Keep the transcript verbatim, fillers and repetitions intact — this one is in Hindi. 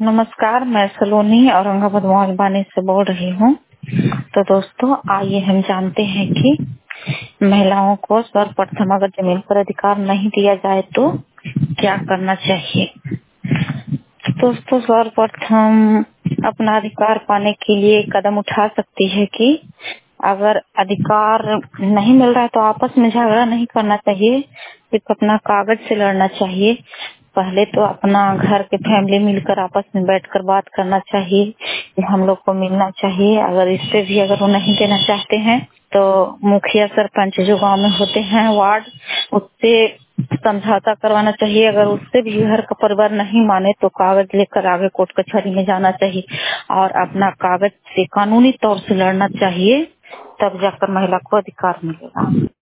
नमस्कार, मैं सलोनी औरंगाबाद मोहनबानी से बोल रही हूँ। तो दोस्तों, आइए हम जानते हैं कि महिलाओं को सर्वप्रथम अगर जमीन पर अधिकार नहीं दिया जाए तो क्या करना चाहिए। दोस्तों, सर्वप्रथम अपना अधिकार पाने के लिए कदम उठा सकती है कि अगर अधिकार नहीं मिल रहा है तो आपस में झगड़ा नहीं करना चाहिए, सिर्फ अपना कागज से लड़ना चाहिए। पहले तो अपना घर के फैमिली मिलकर आपस में बैठकर बात करना चाहिए कि हम लोग को मिलना चाहिए। अगर इससे भी अगर वो नहीं देना चाहते हैं तो मुखिया सरपंच जो गांव में होते हैं वार्ड, उससे समझौता करवाना चाहिए। अगर उससे भी घर का परिवार नहीं माने तो कागज लेकर आगे कोर्ट कचहरी में जाना चाहिए और अपना कागज से कानूनी तौर से लड़ना चाहिए, तब जाकर महिला को अधिकार मिलेगा।